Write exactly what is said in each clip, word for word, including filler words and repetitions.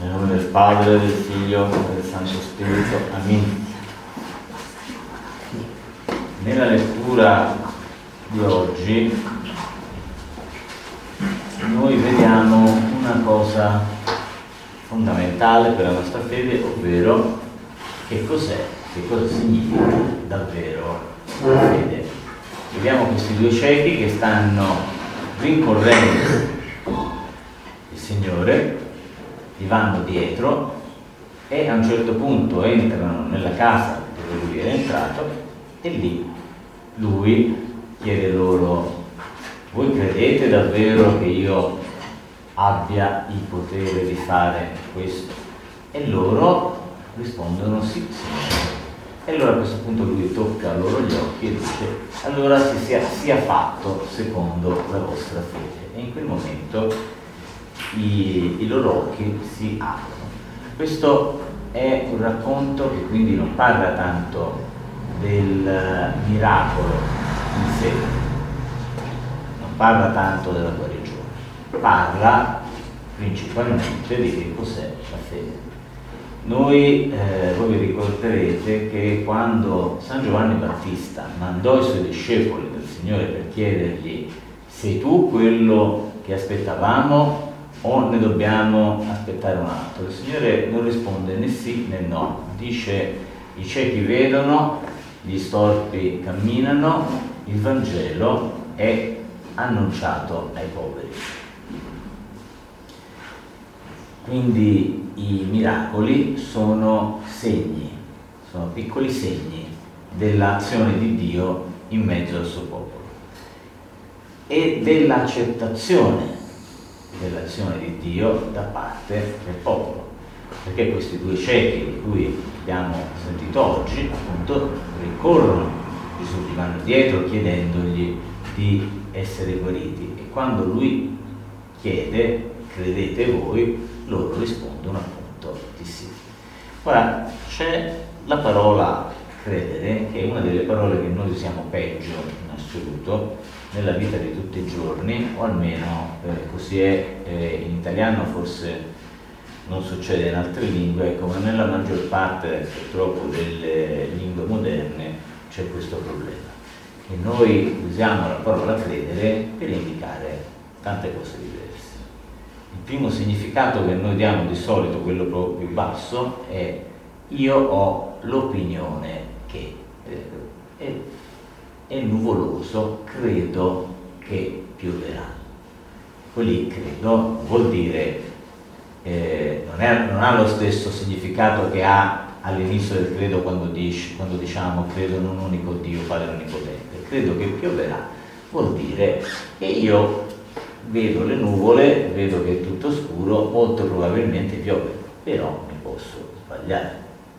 Nel nome del Padre, del Figlio e del Santo Spirito. Amen. Nella lettura di oggi noi vediamo una cosa fondamentale per la nostra fede, ovvero che cos'è, che cosa significa davvero la fede. Vediamo questi due ciechi che stanno rincorrendo il Signore, gli vanno dietro e a un certo punto entrano nella casa dove lui era entrato e lì lui chiede loro: voi credete davvero che io abbia il potere di fare questo? E loro rispondono sì, Signore. E allora a questo punto lui tocca loro gli occhi e dice: allora si sia, sia fatto secondo la vostra fede. E in quel momento i, i loro occhi si aprono. Questo è un racconto che quindi non parla tanto del miracolo in sé, non parla tanto della guarigione, parla principalmente di che cos'è la fede. Noi, eh, voi vi ricorderete che quando San Giovanni Battista mandò i suoi discepoli del Signore per chiedergli: sei tu quello che aspettavamo o ne dobbiamo aspettare un altro? Il Signore non risponde né sì né no, dice: i ciechi vedono, gli storpi camminano, il Vangelo è annunciato ai poveri. Quindi i miracoli sono segni, sono piccoli segni dell'azione di Dio in mezzo al suo popolo e dell'accettazione dell'azione di Dio da parte del popolo. Perché questi due ciechi di cui abbiamo sentito oggi, appunto, ricorrono Gesù, gli vanno dietro chiedendogli di essere guariti, e quando lui chiede: credete voi? Loro rispondono appunto di sì. Ora c'è la parola credere, che è una delle parole che noi usiamo peggio in assoluto nella vita di tutti i giorni, o almeno eh, così è eh, in italiano, forse non succede in altre lingue, come nella maggior parte purtroppo delle lingue moderne c'è questo problema. E noi usiamo la parola credere per indicare tante cose diverse. Il primo significato che noi diamo di solito, quello proprio più basso, è: io ho l'opinione che, è, è nuvoloso, credo che pioverà. Quelli credo vuol dire, eh, non, è, non ha lo stesso significato che ha all'inizio del credo quando, dici, quando diciamo credo in un unico Dio, Padre Onnipotente. Credo che pioverà vuol dire che io vedo le nuvole, vedo che è tutto scuro, molto probabilmente piove, però mi posso sbagliare.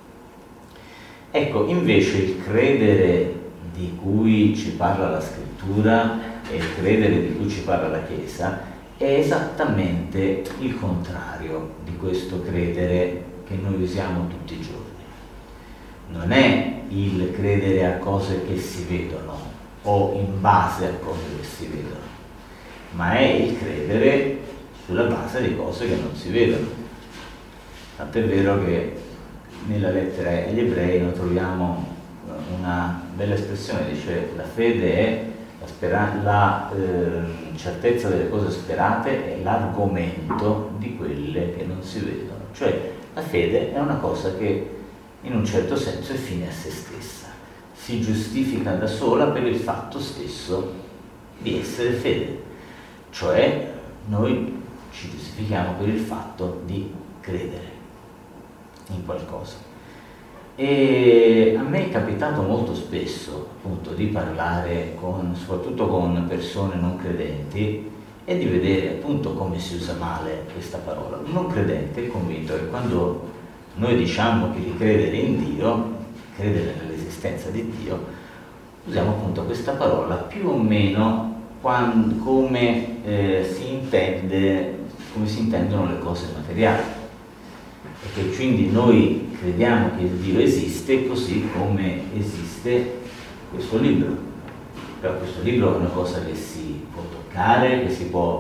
Ecco, invece il credere di cui ci parla la Scrittura e il credere di cui ci parla la Chiesa è esattamente il contrario di questo credere che noi usiamo tutti i giorni. Non è il credere a cose che si vedono o in base a cose che si vedono, ma è il credere sulla base di cose che non si vedono. Tant'è vero che nella lettera agli Ebrei noi troviamo una bella espressione, dice: la fede è la, spera- la eh, certezza delle cose sperate, è l'argomento di quelle che non si vedono. Cioè la fede è una cosa che in un certo senso è fine a se stessa, si giustifica da sola per il fatto stesso di essere fede. Cioè noi ci giustifichiamo per il fatto di credere in qualcosa. E a me è capitato molto spesso appunto di parlare con, soprattutto con persone non credenti, e di vedere appunto come si usa male questa parola. Un non credente è convinto che quando noi diciamo che di credere in Dio, credere nell'esistenza di Dio, usiamo appunto questa parola più o meno quando, come, eh, si intende, come si intendono le cose materiali, e che quindi noi crediamo che Dio esiste così come esiste questo libro. Però questo libro è una cosa che si può toccare, che si può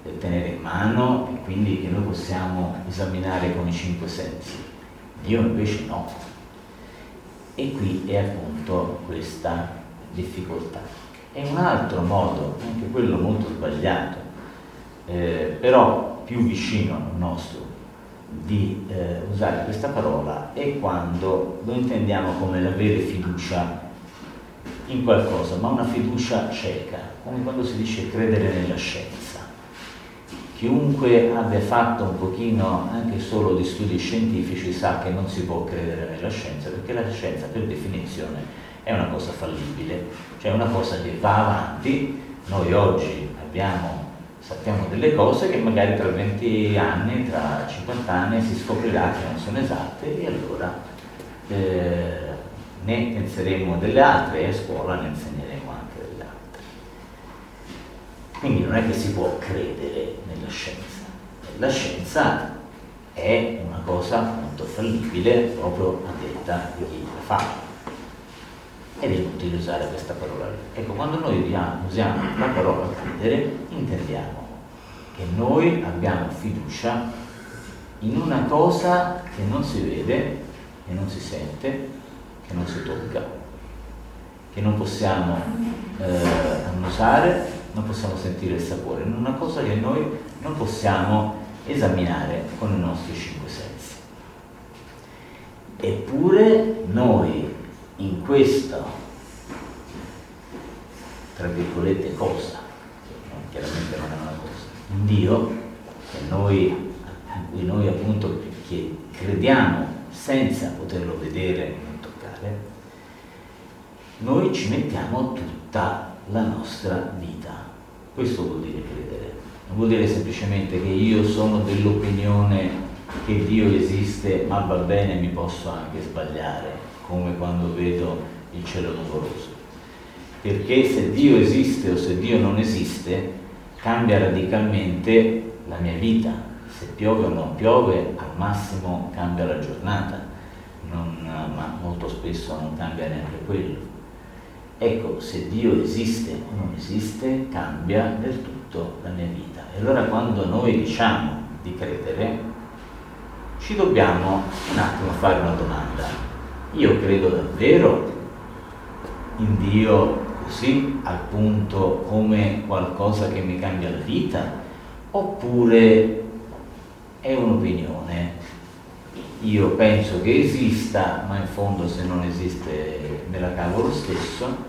tenere in mano e quindi che noi possiamo esaminare con i cinque sensi. Dio invece no. E qui è appunto questa difficoltà. È un altro modo, anche quello molto sbagliato, eh, però più vicino al nostro, di eh, usare questa parola è quando lo intendiamo come l'avere fiducia in qualcosa, ma una fiducia cieca, come quando si dice credere nella scienza. Chiunque abbia fatto un pochino anche solo di studi scientifici sa che non si può credere nella scienza, perché la scienza per definizione è una cosa fallibile, cioè una cosa che va avanti. Noi oggi abbiamo sappiamo delle cose che magari tra venti anni, tra cinquanta anni si scoprirà che non sono esatte e allora eh, ne penseremo delle altre e a scuola ne insegneremo anche delle altre. Quindi non è che si può credere nella scienza. La scienza è una cosa molto fallibile proprio a detta di chi la fa. Ed è inutile usare questa parola lì. Ecco, quando noi usiamo la parola credere, intendiamo che noi abbiamo fiducia in una cosa che non si vede, che non si sente, che non si tocca, che non possiamo eh, annusare, non possiamo sentire il sapore, in una cosa che noi non possiamo esaminare con i nostri cinque sensi. Eppure noi in questo, tra virgolette, cosa, chiaramente non è una cosa, in Dio, che noi, in cui noi appunto che crediamo senza poterlo vedere e non toccare, noi ci mettiamo tutta la nostra vita. Questo vuol dire credere. Non vuol dire semplicemente che io sono dell'opinione che Dio esiste, ma va bene, mi posso anche sbagliare, come quando vedo il cielo nuvoloso. Perché se Dio esiste o se Dio non esiste, cambia radicalmente la mia vita. Se piove o non piove, al massimo cambia la giornata, non, ma molto spesso non cambia neanche quello. Ecco, se Dio esiste o non esiste, cambia del tutto la mia vita. E allora quando noi diciamo di credere, ci dobbiamo un attimo fare una domanda. Io credo davvero in Dio così, al punto come qualcosa che mi cambia la vita? Oppure è un'opinione? Io penso che esista, ma in fondo se non esiste me la cavo lo stesso,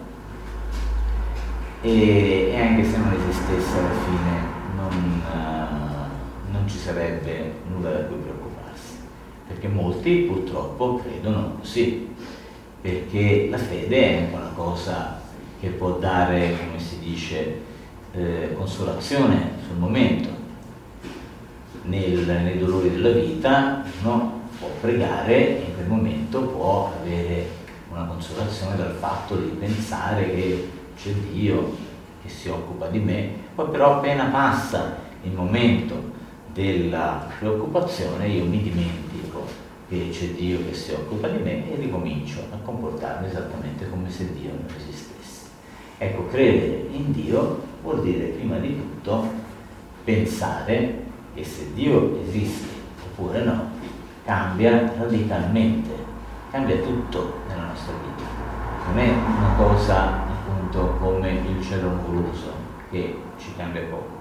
e, e anche se non esistesse alla fine non, uh, non ci sarebbe nulla da cui preoccuparsi, perché molti purtroppo credono così, perché la fede è anche una cosa che può dare, come si dice, eh, consolazione sul momento. Nel, nei dolori della vita uno può pregare e in quel momento può avere una consolazione dal fatto di pensare che c'è Dio che si occupa di me. Poi però appena passa il momento della preoccupazione io mi dimentico che c'è Dio che si occupa di me e ricomincio a comportarmi esattamente come se Dio non esistesse. Ecco, credere in Dio vuol dire prima di tutto pensare che se Dio esiste oppure no, cambia radicalmente, cambia tutto nella nostra vita. Non è una cosa appunto come il cielo nuvoloso che ci cambia poco.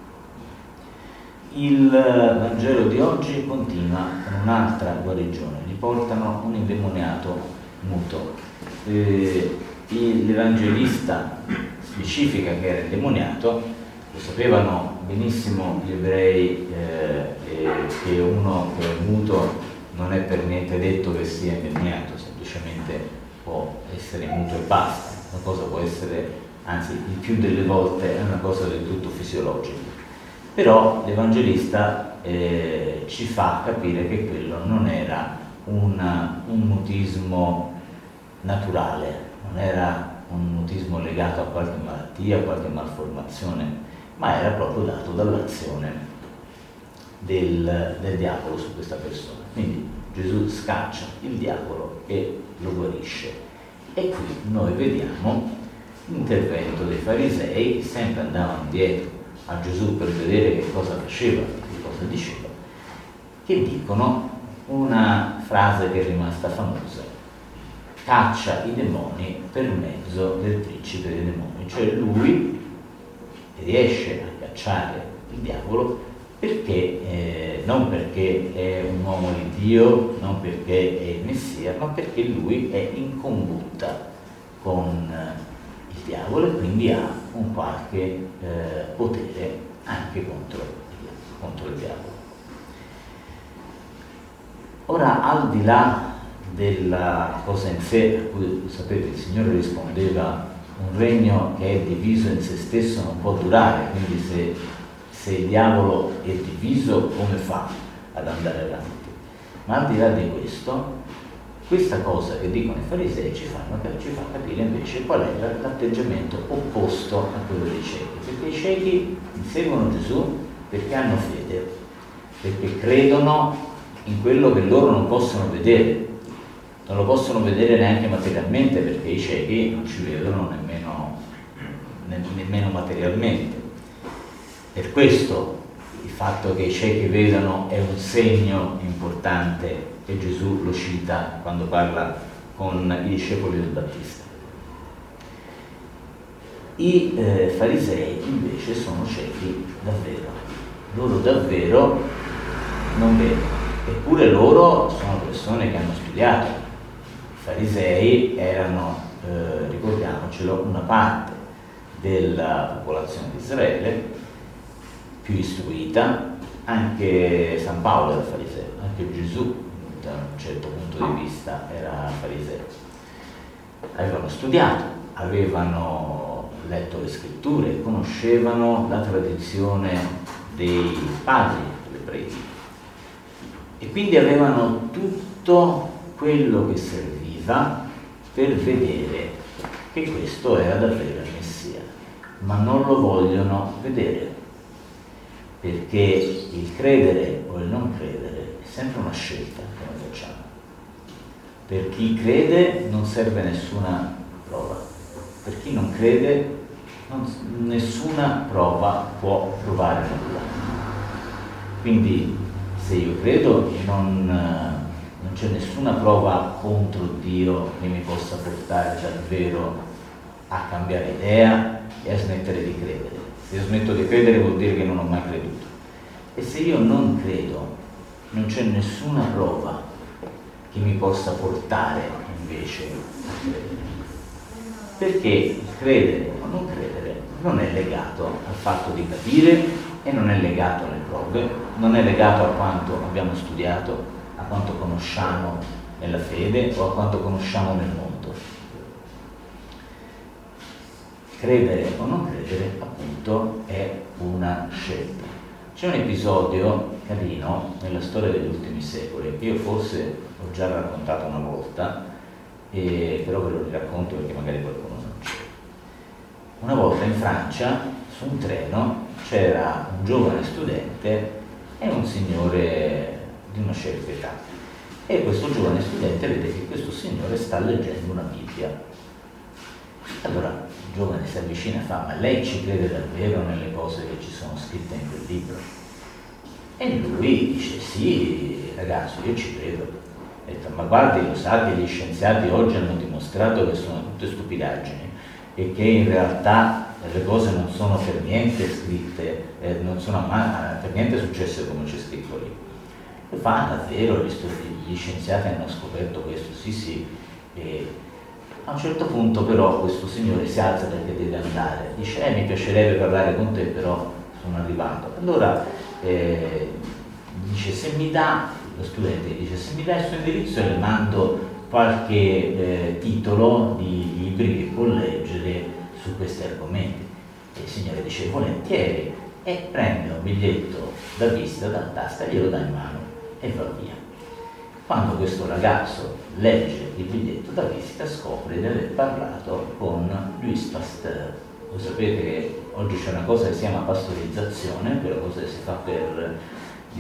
Il Vangelo di oggi continua con un'altra guarigione, gli portano un indemoniato muto. Eh, l'Evangelista specifica che era indemoniato, lo sapevano benissimo gli ebrei eh, eh, che uno che è muto non è per niente detto che sia indemoniato, semplicemente può essere muto e basta. Una cosa può essere, anzi il più delle volte è una cosa del tutto fisiologica. Però l'Evangelista eh, ci fa capire che quello non era una, un mutismo naturale, non era un mutismo legato a qualche malattia, a qualche malformazione, ma era proprio dato dall'azione del, del diavolo su questa persona. Quindi Gesù scaccia il diavolo e lo guarisce. E qui noi vediamo l'intervento dei farisei che sempre andavano dietro a Gesù per vedere che cosa faceva, che cosa diceva, che dicono una frase che è rimasta famosa: caccia i demoni per mezzo del principe dei demoni. Cioè lui riesce a cacciare il diavolo perché, eh, non perché è un uomo di Dio, non perché è il Messia, ma perché lui è in combutta con il diavolo e quindi ha un qualche eh, potere anche contro, contro il diavolo. Ora, al di là della cosa in sé, a cui sapete il Signore rispondeva: un regno che è diviso in se stesso non può durare, quindi se, se il diavolo è diviso, come fa ad andare avanti? Ma al di là di questo, questa cosa che dicono i farisei ci, fanno, ci fa capire invece qual è l'atteggiamento opposto a quello dei ciechi, perché i ciechi seguono Gesù perché hanno fede, perché credono in quello che loro non possono vedere. Non lo possono vedere neanche materialmente, perché i ciechi non ci vedono nemmeno, ne, nemmeno materialmente. Per questo il fatto che i ciechi vedano è un segno importante, e Gesù lo cita quando parla con i discepoli del Battista. I eh, farisei invece sono ciechi davvero, loro davvero non vedono, eppure loro sono persone che hanno studiato. I farisei erano, eh, ricordiamocelo, una parte della popolazione di Israele più istruita. Anche San Paolo era fariseo, anche Gesù da un certo punto di vista era fariseo. Avevano studiato, avevano letto le scritture, conoscevano la tradizione dei padri ebrei e quindi avevano tutto quello che serviva per vedere che questo era davvero il Messia, ma non lo vogliono vedere, perché il credere o il non credere è sempre una scelta che noi facciamo. Per chi crede non serve nessuna prova, per chi non crede non, nessuna prova può provare nulla. Quindi se io credo non, non c'è nessuna prova contro Dio che mi possa portare davvero a cambiare idea e a smettere di credere. Se io smetto di credere vuol dire che non ho mai creduto. E se io non credo, non c'è nessuna prova che mi possa portare invece a credere. Perché il credere o non credere non è legato al fatto di capire e non è legato alle prove, non è legato a quanto abbiamo studiato, a quanto conosciamo nella fede o a quanto conosciamo nel mondo. Credere o non credere, appunto, è una scelta. C'è un episodio carino nella storia degli ultimi secoli che io forse ho già raccontato una volta, e però ve lo racconto perché magari qualcuno non c'è. Una volta in Francia, su un treno, c'era un giovane studente e un signore di una certa età. E questo giovane studente vede che questo signore sta leggendo una Bibbia. Allora il giovane si avvicina e fa: ma lei ci crede davvero nelle cose che ci sono scritte in quel libro? E lui dice: sì ragazzo, io ci credo. Ha detto: ma guardi, lo sa che gli scienziati oggi hanno dimostrato che sono tutte stupidaggini e che in realtà le cose non sono per niente scritte, eh, non sono mai, per niente successe come c'è scritto lì. E fa: ah, davvero gli, gli scienziati hanno scoperto questo? Sì, sì. E a un certo punto però questo signore si alza perché deve andare, dice: eh, mi piacerebbe parlare con te, però sono arrivato. Allora eh, dice: se mi dà, lo studente dice, se mi dà il suo indirizzo le mando qualche eh, titolo di libri che può leggere su questi argomenti. E il signore dice: volentieri, e prende un biglietto da visita dalla tasca, glielo dà in mano e va via. Quando questo ragazzo legge il biglietto da visita scopre di aver parlato con Louis Pasteur. Voi sapete che oggi c'è una cosa che si chiama pastorizzazione, quella cosa che si fa per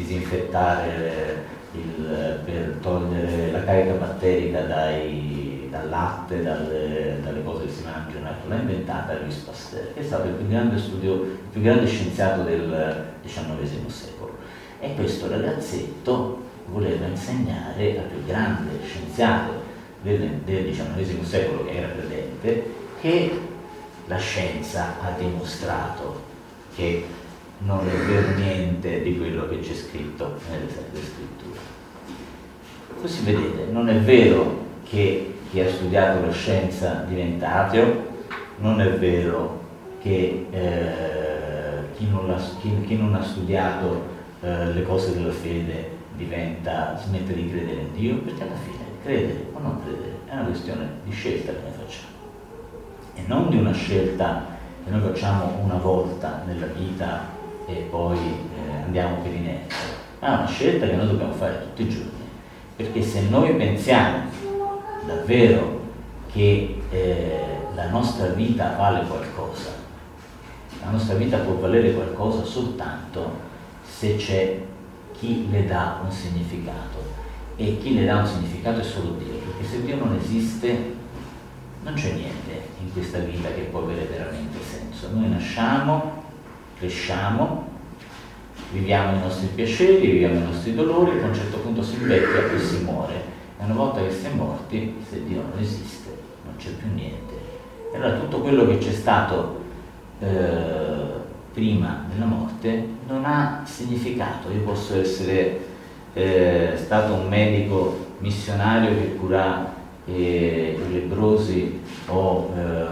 disinfettare, il, per togliere la carica batterica dai, dal latte, dalle, dalle cose che si mangiano, ecco, l'ha inventata Louis Pasteur, che è stato il più grande studio, il più grande scienziato del diciannovesimo secolo. E questo ragazzetto voleva insegnare al più grande scienziato del, del diciannovesimo secolo, che era credente, che la scienza ha dimostrato che non è vero niente di quello che c'è scritto nelle Sacre Scritture. Così vedete, non è vero che chi ha studiato la scienza diventa ateo, non è vero che eh, chi, non chi, chi non ha studiato eh, le cose della fede diventa, smette di credere in Dio, perché alla fine credere o non credere è una questione di scelta che noi facciamo, e non di una scelta che noi facciamo una volta nella vita e poi eh, andiamo per inerzia, ma è una scelta che noi dobbiamo fare tutti i giorni, perché se noi pensiamo davvero che eh, la nostra vita vale qualcosa, la nostra vita può valere qualcosa soltanto se c'è chi le dà un significato, e chi le dà un significato è solo Dio, perché se Dio non esiste non c'è niente in questa vita che può avere veramente senso. Noi nasciamo, cresciamo, viviamo i nostri piaceri, viviamo i nostri dolori, e a un certo punto si invecchia e si muore. E una volta che si è morti, se Dio non esiste, non c'è più niente. E allora tutto quello che c'è stato eh, prima della morte non ha significato. Io posso essere eh, stato un medico missionario che cura eh, i lebbrosi o eh,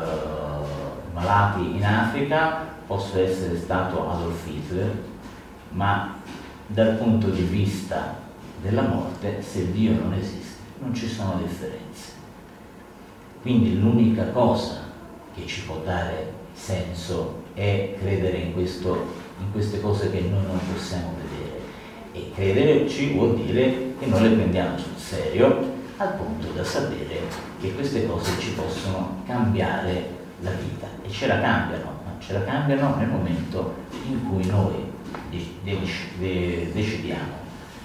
malati in Africa, posso essere stato Adolf Hitler, ma dal punto di vista della morte, se Dio non esiste, non ci sono differenze. Quindi l'unica cosa che ci può dare senso è credere in, questo, in queste cose che noi non possiamo vedere, e crederci vuol dire che noi le prendiamo sul serio, al punto da sapere che queste cose ci possono cambiare la vita, e ce la cambiano, ma ce la cambiano nel momento in cui noi decidiamo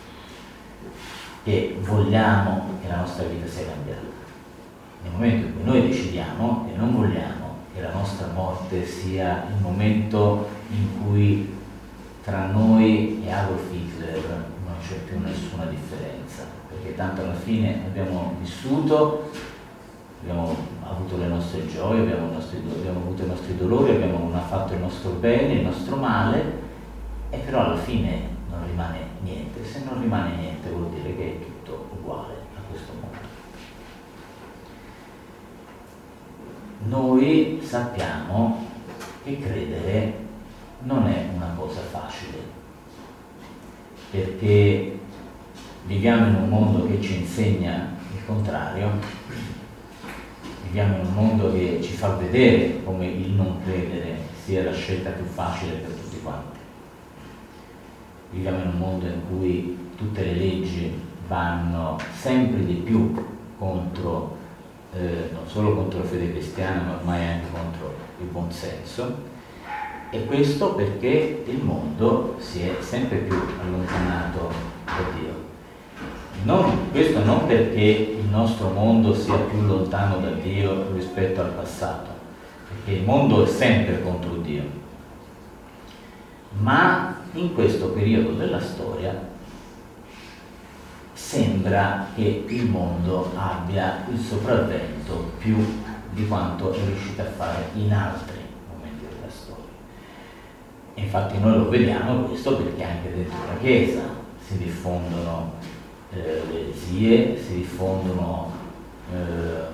che vogliamo che la nostra vita sia cambiata. Nel momento in cui noi decidiamo che non vogliamo che la nostra morte sia il momento in cui tra noi e Adolf Hitler non c'è più nessuna differenza, perché tanto alla fine abbiamo vissuto, abbiamo avuto le nostre gioie, abbiamo, nostri, abbiamo avuto i nostri dolori, abbiamo fatto il nostro bene, il nostro male, e però alla fine non rimane niente. Se non rimane niente vuol dire che è tutto uguale a questo mondo. Noi sappiamo che credere non è una cosa facile, perché viviamo in un mondo che ci insegna il contrario, viviamo in un mondo che ci fa vedere come il non credere sia la scelta più facile per tutti quanti. Viviamo in un mondo in cui tutte le leggi vanno sempre di più contro, eh, non solo contro la fede cristiana, ma ormai anche contro il buon senso. E questo perché il mondo si è sempre più allontanato da Dio. Non, questo non perché il nostro mondo sia più lontano da Dio rispetto al passato, perché il mondo è sempre contro Dio, ma in questo periodo della storia sembra che il mondo abbia il sopravvento più di quanto è riuscito a fare in altri momenti della storia. E infatti noi lo vediamo questo perché anche dentro la Chiesa si diffondono eh, le eresie, si diffondono eh,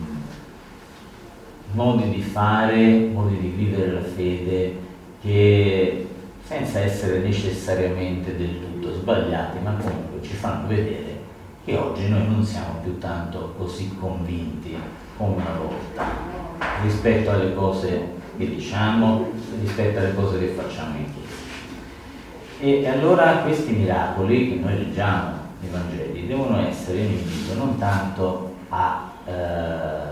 modi di fare, modi di vivere la fede che, senza essere necessariamente del tutto sbagliati, ma comunque ci fanno vedere che oggi noi non siamo più tanto così convinti come una volta rispetto alle cose che diciamo, rispetto alle cose che facciamo in Chiesa. E allora questi miracoli che noi leggiamo nei Vangeli devono essere un invito non tanto a eh,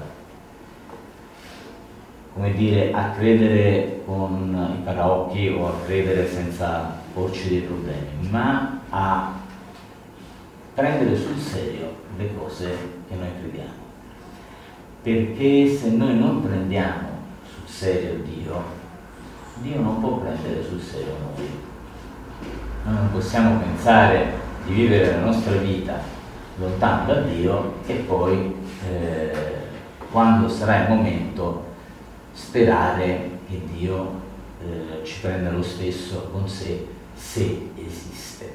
come dire, a credere con i paraocchi o a credere senza porci dei problemi, ma a prendere sul serio le cose che noi crediamo. perché se noi non prendiamo sul serio Dio, Dio non può prendere sul serio noi. Noi non possiamo pensare di vivere la nostra vita lontano da Dio e poi eh, quando sarà il momento sperare che Dio eh, ci prenda lo stesso con sé, se esiste.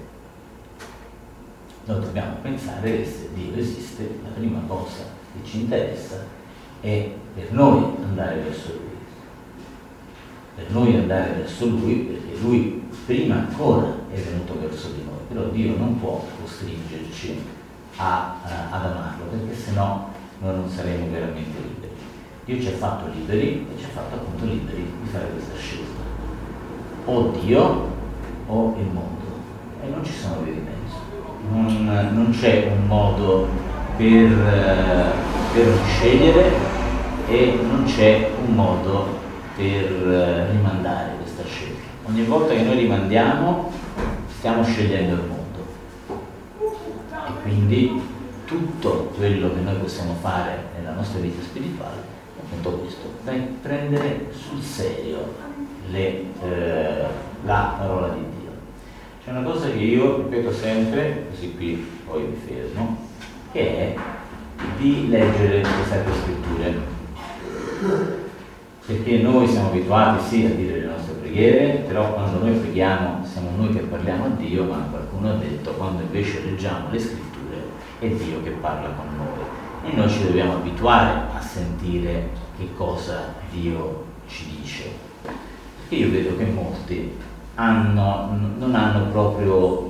Noi dobbiamo pensare che se Dio esiste, la prima cosa che ci interessa è per noi andare verso Lui. Per noi andare verso Lui, perché Lui prima ancora è venuto verso di noi, però Dio non può costringerci a, a, ad amarlo, perché sennò noi non saremo veramente liberi. Dio ci ha fatto liberi e ci ha fatto appunto liberi di fare questa scelta. O Dio o il mondo. E non ci sono vie di mezzo. Non, non c'è un modo per, per non scegliere e non c'è un modo per rimandare questa scelta. Ogni volta che noi rimandiamo stiamo scegliendo il mondo. E quindi tutto quello che noi possiamo fare nella nostra vita spirituale è appunto questo, prendere sul serio le, eh, la parola di Dio. C'è una cosa che io ripeto sempre, così qui poi mi fermo, che è di leggere le Sacre Scritture. Perché noi siamo abituati sì a dire le nostre preghiere, però quando noi preghiamo siamo noi che parliamo a Dio, ma qualcuno ha detto quando invece leggiamo le Scritture è Dio che parla con noi. E noi ci dobbiamo abituare a sentire che cosa Dio ci dice. Perché io vedo che molti hanno, non hanno proprio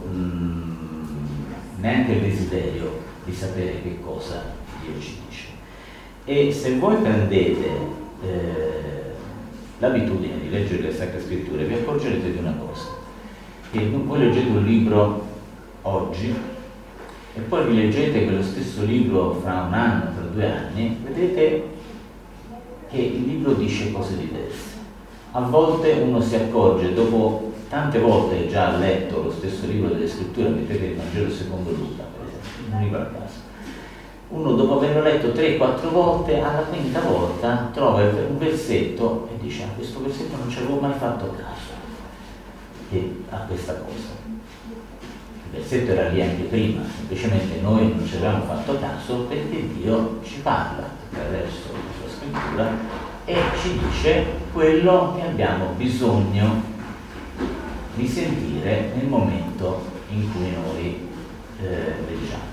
mh, neanche il desiderio di sapere che cosa Dio ci dice. E se voi prendete eh, l'abitudine di leggere le Sacre Scritture, vi accorgerete di una cosa, che voi leggete un libro oggi e poi vi leggete quello stesso libro fra un anno, fra due anni, vedete che il libro dice cose diverse. A volte uno si accorge, dopo tante volte già letto lo stesso libro delle Scritture, mettete il Vangelo secondo Luca, per esempio, non libro a caso. Uno dopo averlo letto tre quattro volte, alla quinta volta trova un versetto e dice: ah, questo versetto non ci avevo mai fatto caso che a questa cosa. Il versetto era lì anche prima, semplicemente noi non ci avevamo fatto caso perché Dio ci parla attraverso la sua scrittura e ci dice quello che abbiamo bisogno di sentire nel momento in cui noi eh, leggiamo.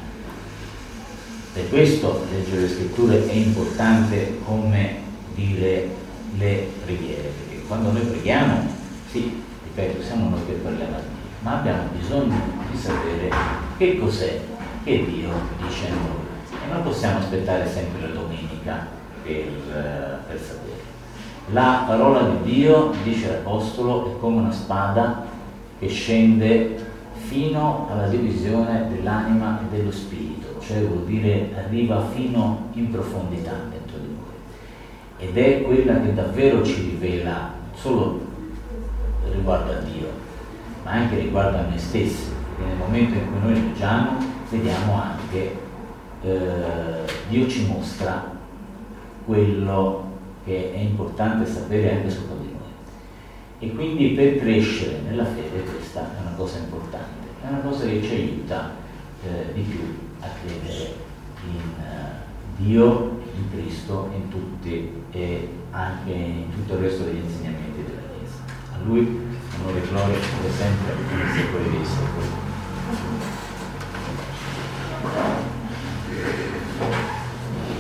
Per questo leggere le Scritture è importante come dire le preghiere, perché quando noi preghiamo, sì, ripeto, siamo noi che parliamo a Dio, ma abbiamo bisogno di sapere che cos'è che Dio dice a noi. E non possiamo aspettare sempre la domenica per, per sapere. La parola di Dio, dice l'Apostolo, è come una spada che scende fino alla divisione dell'anima e dello spirito, cioè vuol dire arriva fino in profondità dentro di noi. Ed è quella che davvero ci rivela non solo riguardo a Dio, ma anche riguardo a noi stessi, perché nel momento in cui noi leggiamo vediamo anche eh, Dio ci mostra quello che è importante sapere anche su di noi. E quindi per crescere nella fede questa è una cosa importante, è una cosa che ci aiuta eh, di più a credere in uh, Dio, in Cristo, in tutti e anche in tutto il resto degli insegnamenti della Chiesa. A Lui onore e gloria per sempre, per i secoli dei secoli.